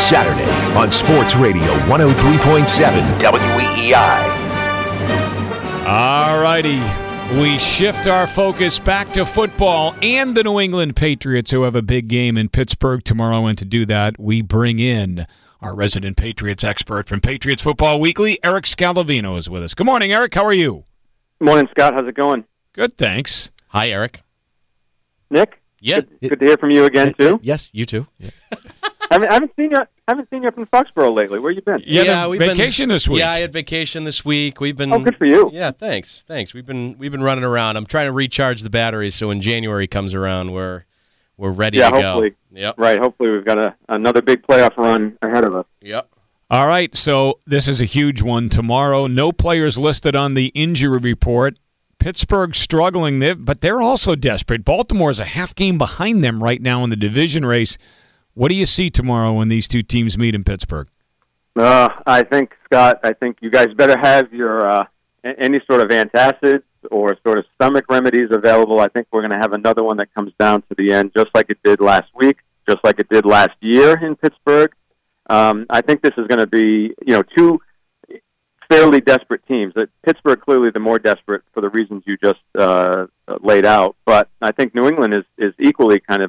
Saturday on Sports Radio 103.7 WEEI. All righty. We shift our focus back to football and the New England Patriots, who have a big game in Pittsburgh tomorrow. And to do that, we bring in our resident Patriots expert from Patriots Football Weekly, Eric Scalavino, is with us. Good morning, Eric. How are you? Good morning, Scott. How's it going? Good, thanks. Hi, Eric. Nick? Yeah. Good to hear from you again, too. Yes, you too. Yeah. I haven't seen you up in Foxborough lately. Where you been? Yeah, we've vacation this week. Yeah, I had vacation this week. We've been. Oh, good for you. Yeah, thanks. We've been running around. I'm trying to recharge the batteries so when January comes around, we're ready to hopefully. go. Yep. Right. Hopefully, we've got another big playoff run ahead of us. Yep. All right, so this is a huge one tomorrow. No players listed on the injury report. Pittsburgh struggling, but they're also desperate. Baltimore's a half game behind them right now in the division race. What do you see tomorrow when these two teams meet in Pittsburgh? I think, Scott, you guys better have your any sort of antacids or sort of stomach remedies available. I think we're going to have another one that comes down to the end, just like it did last week, just like it did last year in Pittsburgh. I think this is going to be, two fairly desperate teams. Pittsburgh clearly the more desperate for the reasons you just laid out, but I think New England is equally kind of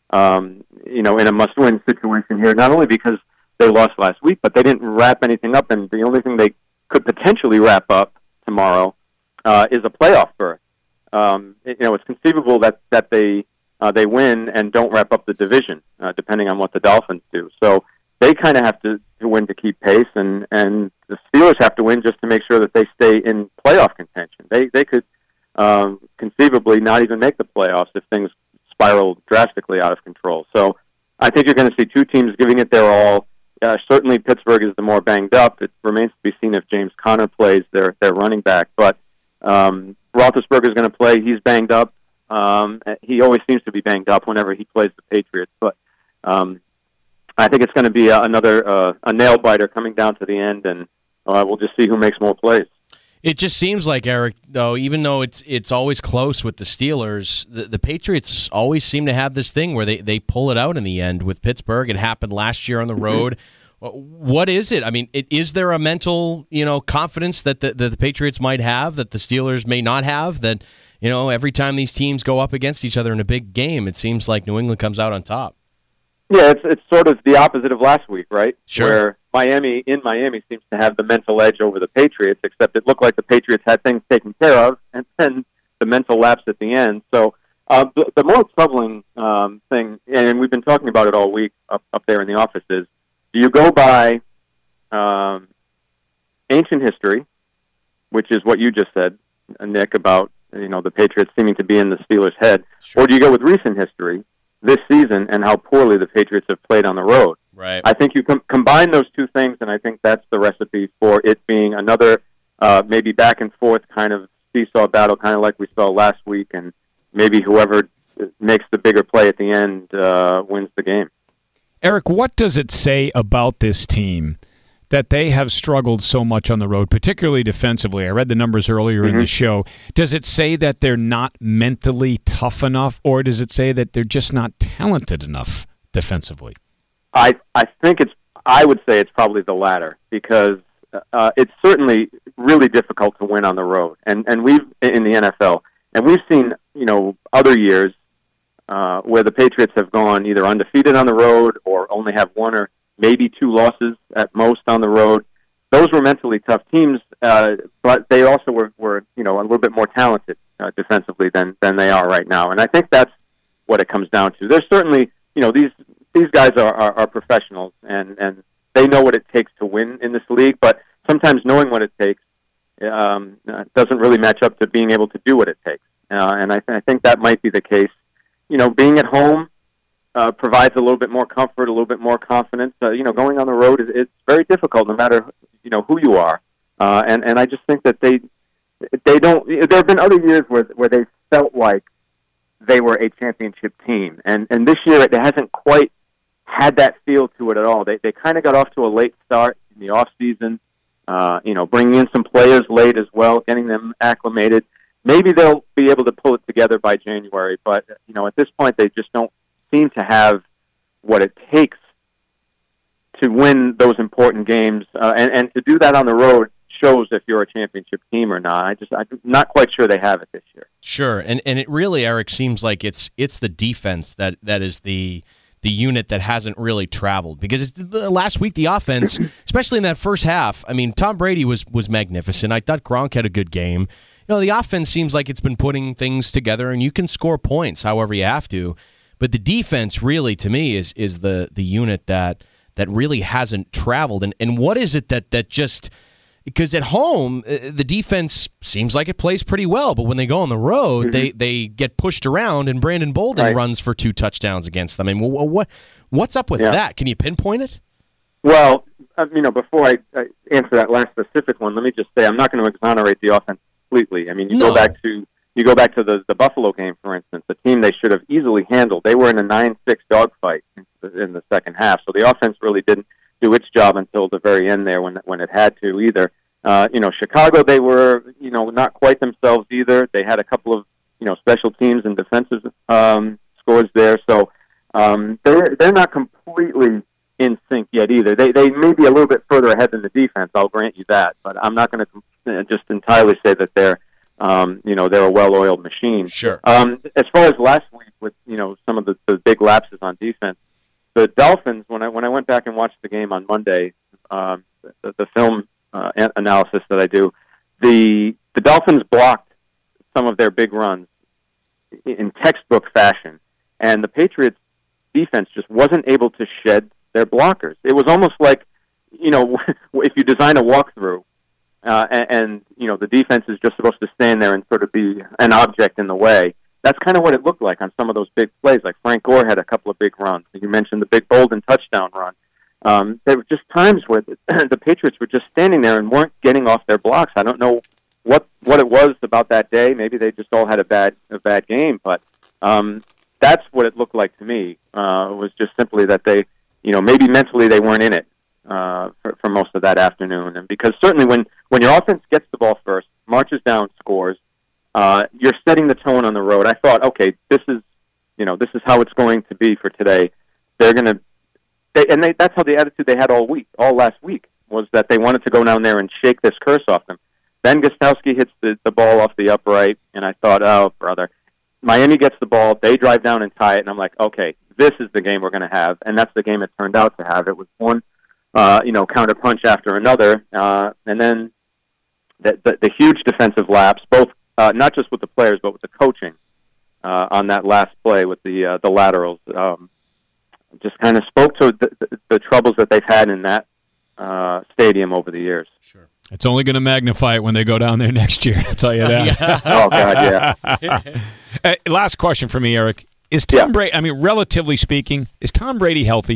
in a must-win situation here, not only because they lost last week, but they didn't wrap anything up, and the only thing they could potentially wrap up tomorrow is a playoff berth. It's conceivable that they win and don't wrap up the division, depending on what the Dolphins do. So they kind of have to win to keep pace, and the Steelers have to win just to make sure that they stay in playoff contention. They could conceivably not even make the playoffs if things spiral drastically out of control. So I think you're going to see two teams giving it their all. Certainly Pittsburgh is the more banged up. It remains to be seen if James Conner plays their running back. But Roethlisberger is going to play. He's banged up. He always seems to be banged up whenever he plays the Patriots. But I think it's going to be another nail-biter coming down to the end, and we'll just see who makes more plays. It just seems like, Eric, though, even though it's always close with the Steelers, the Patriots always seem to have this thing where they pull it out in the end with Pittsburgh. It happened last year on the road. What is it? I mean, is there a mental, confidence that the Patriots might have that the Steelers may not have? That, every time these teams go up against each other in a big game, it seems like New England comes out on top. Yeah, it's sort of the opposite of last week, right? Sure. Where Miami seems to have the mental edge over the Patriots, except it looked like the Patriots had things taken care of, and then the mental lapse at the end. So the more troubling thing, and we've been talking about it all week up there in the office, is do you go by ancient history, which is what you just said, Nick, about the Patriots seeming to be in the Steelers' head, Sure. or do you go with recent history, this season, and how poorly the Patriots have played on the road? Right. I think you combine those two things, and I think that's the recipe for it being another maybe back and forth kind of seesaw battle, kind of like we saw last week, and maybe whoever makes the bigger play at the end wins the game. Eric, what does it say about this team that they have struggled so much on the road, particularly defensively? I read the numbers earlier in the show. Does it say that they're not mentally tough enough, or does it say that they're just not talented enough defensively? I would say it's probably the latter, because it's certainly really difficult to win on the road, and we've in the NFL, and we've seen other years where the Patriots have gone either undefeated on the road or only have one or maybe two losses at most on the road. Those were mentally tough teams, but they also were a little bit more talented defensively than they are right now, and I think that's what it comes down to. There's certainly these guys are professionals, and they know what it takes to win in this league, but sometimes knowing what it takes doesn't really match up to being able to do what it takes. And I think that might be the case. Being at home provides a little bit more comfort, a little bit more confidence. Going on the road it's very difficult, no matter who you are. And I just think that they don't. There have been other years where they felt like they were a championship team, and this year it hasn't quite had that feel to it at all. They kind of got off to a late start in the off season. Bringing in some players late as well, getting them acclimated. Maybe they'll be able to pull it together by January, but at this point they just don't seem to have what it takes to win those important games, and to do that on the road shows if you're a championship team or not. I'm not quite sure they have it this year. Sure, and it really, Eric, seems like it's the defense that is the unit that hasn't really traveled, because last week the offense, especially in that first half, I mean, Tom Brady was magnificent. I thought Gronk had a good game. The offense seems like it's been putting things together, and you can score points however you have to, but the defense really, to me, is the unit that really hasn't traveled. And what is it that just, because at home the defense seems like it plays pretty well, but when they go on the road, they get pushed around, and Brandon Bolden runs for 2 touchdowns against them. I mean, what's up with that? Can you pinpoint it? Well, before I answer that last specific one, let me just say I'm not going to exonerate the offense completely. I mean, you go back to the Buffalo game, for instance, a team they should have easily handled. They were in a 9-6 dogfight in the second half, so the offense really didn't do its job until the very end there when it had to either. Chicago, they were, not quite themselves either. They had a couple of, special teams and defensive scores there, so they're not completely in sync yet either. They may be a little bit further ahead than the defense, I'll grant you that, but I'm not going to just entirely say that they're they're a well-oiled machine. Sure. As far as last week with, some of the big lapses on defense, the Dolphins, when I went back and watched the game on Monday, the film analysis that I do, the Dolphins blocked some of their big runs in textbook fashion, and the Patriots defense just wasn't able to shed their blockers. It was almost like, if you design a walkthrough, and the defense is just supposed to stand there and sort of be an object in the way. That's kind of what it looked like on some of those big plays. Like Frank Gore had a couple of big runs. You mentioned the big Bolden touchdown run. There were just times where the Patriots were just standing there and weren't getting off their blocks. I don't know what it was about that day. Maybe they just all had a bad game, but that's what it looked like to me. It was just simply that they, maybe mentally they weren't in it for most of that afternoon. And because certainly when your offense gets the ball first, marches down, scores, you're setting the tone on the road. I thought, okay, this is how it's going to be for today. They're going to, that's how the attitude they had all last week, was that they wanted to go down there and shake this curse off them. Then Gostowski hits the ball off the upright, and I thought, oh, brother. Miami gets the ball, they drive down and tie it, and I'm like, okay, this is the game we're going to have, and that's the game it turned out to have. It was one, counter punch after another, and then the huge defensive lapse, both not just with the players but with the coaching on that last play with the laterals, just kind of spoke to the troubles that they've had in that stadium over the years. Sure. It's only going to magnify it when they go down there next year, I'll tell you that. Oh, God, yeah. Last question for me, Eric. Is Tom Brady, relatively speaking, is Tom Brady healthy?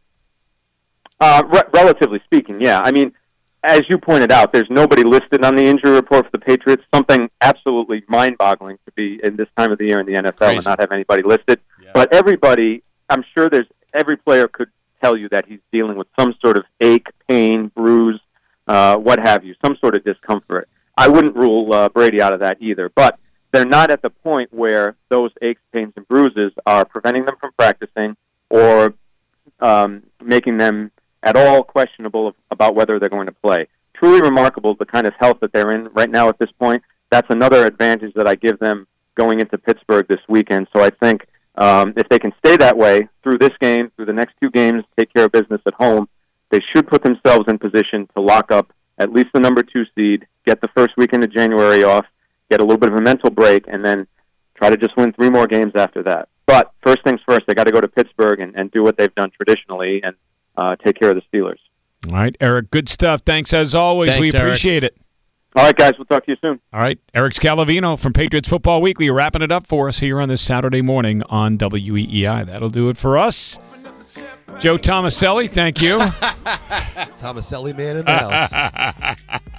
Relatively speaking, yeah. I mean, as you pointed out, there's nobody listed on the injury report for the Patriots, something absolutely mind-boggling to be in this time of the year in the NFL and not have anybody listed. Yeah. But everybody, I'm sure every player could tell you that he's dealing with some sort of ache, pain, bruise, what have you, some sort of discomfort. I wouldn't rule Brady out of that either, but they're not at the point where those aches, pains, and bruises are preventing them from practicing or making them at all questionable about whether they're going to play. Truly remarkable, the kind of health that they're in right now at this point. That's another advantage that I give them going into Pittsburgh this weekend. So I think if they can stay that way through this game, through the next 2 games, take care of business at home, they should put themselves in position to lock up at least the number 2 seed, get the first weekend of January off, get a little bit of a mental break, and then try to just win 3 more games after that. But first things first, they got to go to Pittsburgh and do what they've done traditionally and take care of the Steelers. All right, Eric, good stuff. Thanks as always. Thanks, we appreciate it. All right, guys, we'll talk to you soon. All right, Eric Scalavino from Patriots Football Weekly wrapping it up for us here on this Saturday morning on WEEI. That'll do it for us. Joe Tomaselli, thank you. Tomaselli man in the house.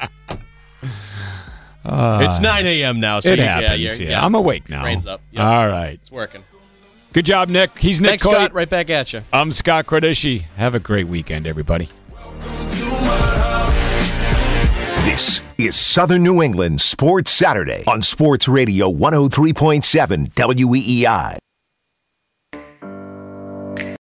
It's 9 a.m. now. So it happens. Yeah. I'm awake now. Brains up. Yep. All right. It's working. Good job, Nick. He's Nick Thanks, Coit. Scott. Right back at you. I'm Scott Cordischi. Have a great weekend, everybody. This is Southern New England Sports Saturday on Sports Radio 103.7 WEEI.